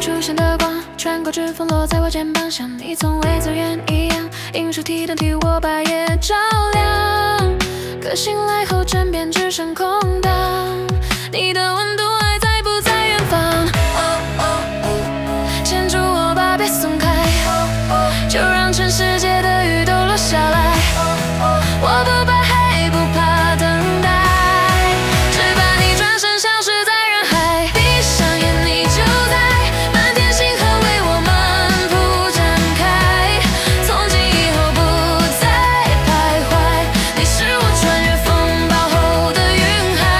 出现的光，穿过指缝落在我肩膀，像你从未走远一样。映出提灯替我把夜照亮，可醒来后枕边只剩空荡。你的温度还在不在远方？牵住我吧，别松开，就让全世界的雨都落下来。我不怕黑，不怕等待，只怕你转身消失在人海。闭上眼，你就在，满天星河为我们铺展开。从今以后不再徘徊，你是我穿越风暴后的云海。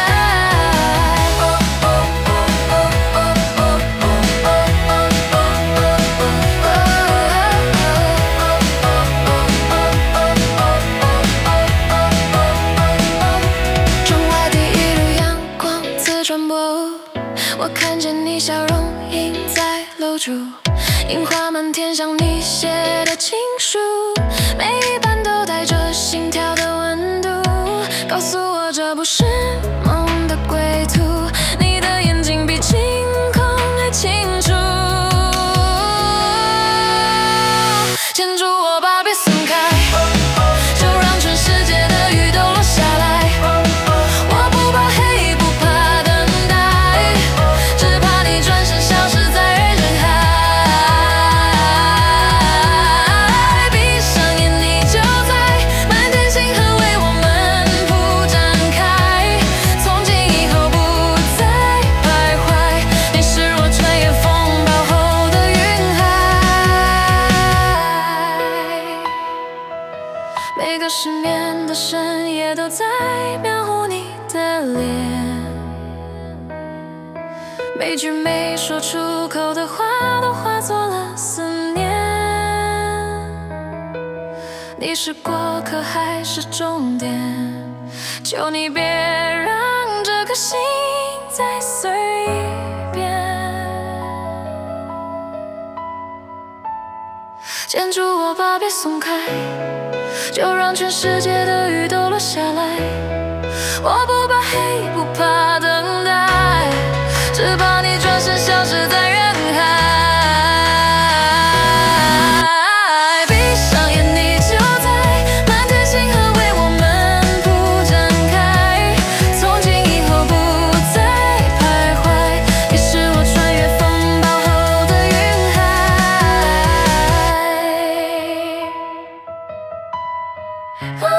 窗外第一缕阳光自传播，我看见你笑容映在楼柱，樱花满天像你写的情书，每一版都带着心跳的温度，告诉我这不是梦的归途。你的眼睛比晴空还清楚，牵住我吧，别松开，就让全世界的雨都落下来。我不怕黑，不怕等待，只怕你转身消失在人海。闭上眼，你就在，满天星河为我们铺展开。从今以后不再徘徊，你是我穿越风暴后的云海。每个失眠的深夜都在描绘你的脸，每句没说出口的话都化作了思念。你是过客还是终点？求你别让这颗心再碎一遍。牵住我吧，别松开，就让全世界的雨都落下来。我不怕黑，不怕等待，只怕你转身消失在人海。闭上眼，你就在，满天星河为我们铺展开。从今以后不再徘徊，你是我穿越风暴后的云海。